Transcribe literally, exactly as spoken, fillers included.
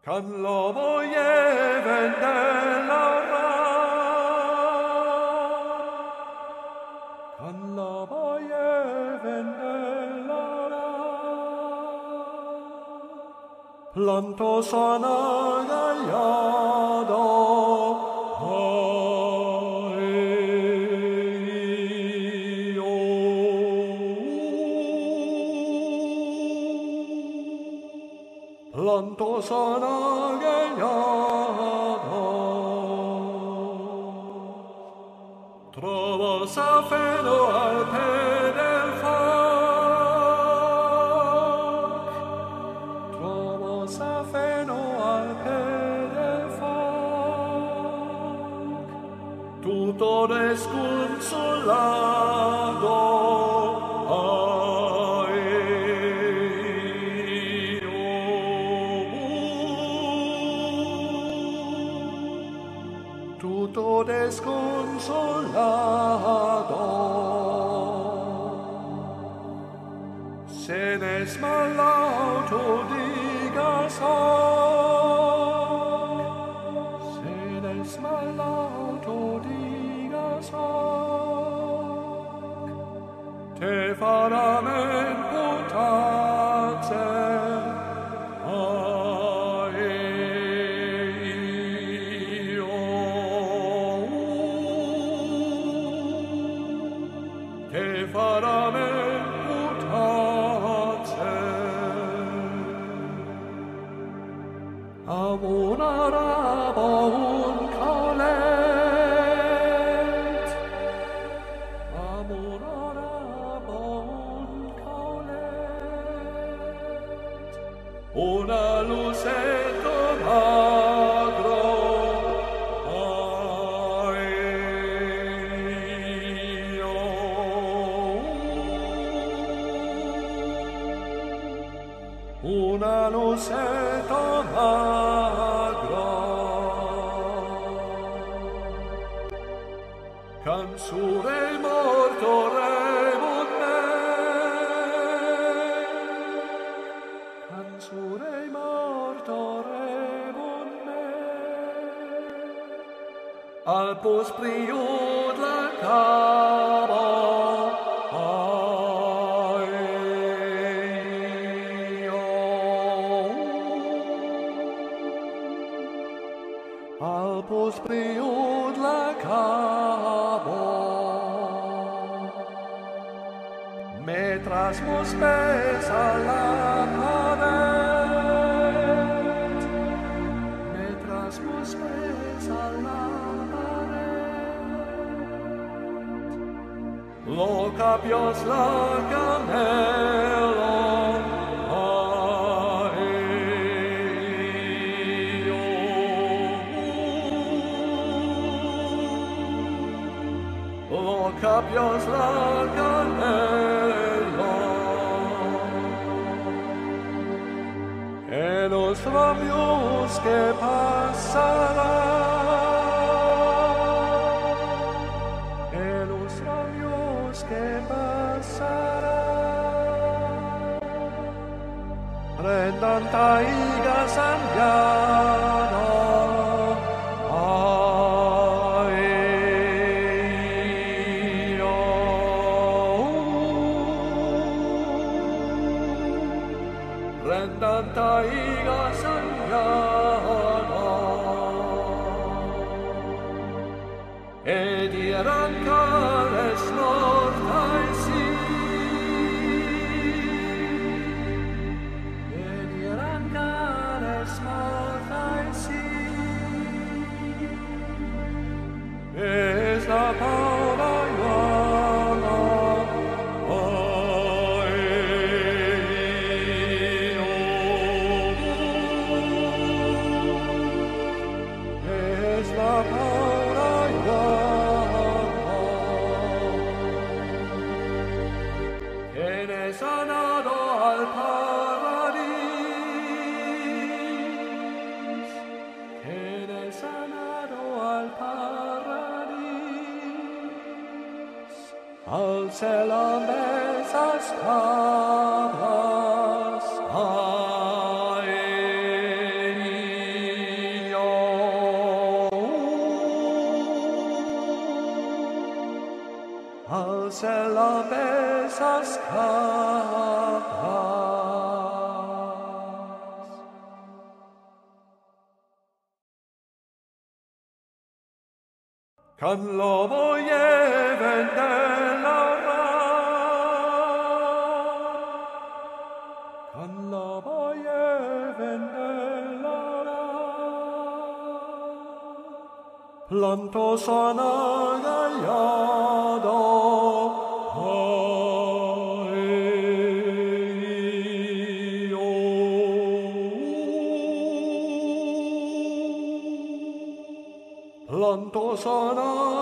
Can lo voglieven dell'ora, can lo voglieven dell'ora, planto sana gagliado, planto sana gagliado, trovo safeno al piede del foc, trovo safeno al piede del foc, tutto desconsolato. Tutto desconsolato, se ne smallauto di gasoc, se ne smallauto di gasoc, te farà men putanze. Che farà me putanze, abbonarabo un colet, abbonarabo un colet, una luccetto magro. Una lucetta magro, cansure il morto rebut me, cansure il morto rebut me, al pos priud la cabo. Al pos priud la cabo, metras mos pesa la paret, metras mos pesa la paret, lo capios la camelo. Lo capios la canelo, e los ramios que pasarán, e los ramios que pasarán, prendan taigas andiano. Prendan taigas andiano, ed dieran cales nord ai si, ed dieran cales nord ai si, es la paura ioana. La paura ioana, che ne sanado al paradis, che ne sanado al paradis, al cielo mesas cabras, ai se la besas capaz. Can lobo lleven de la Can lobo lleven de la planto sana gallado planto sana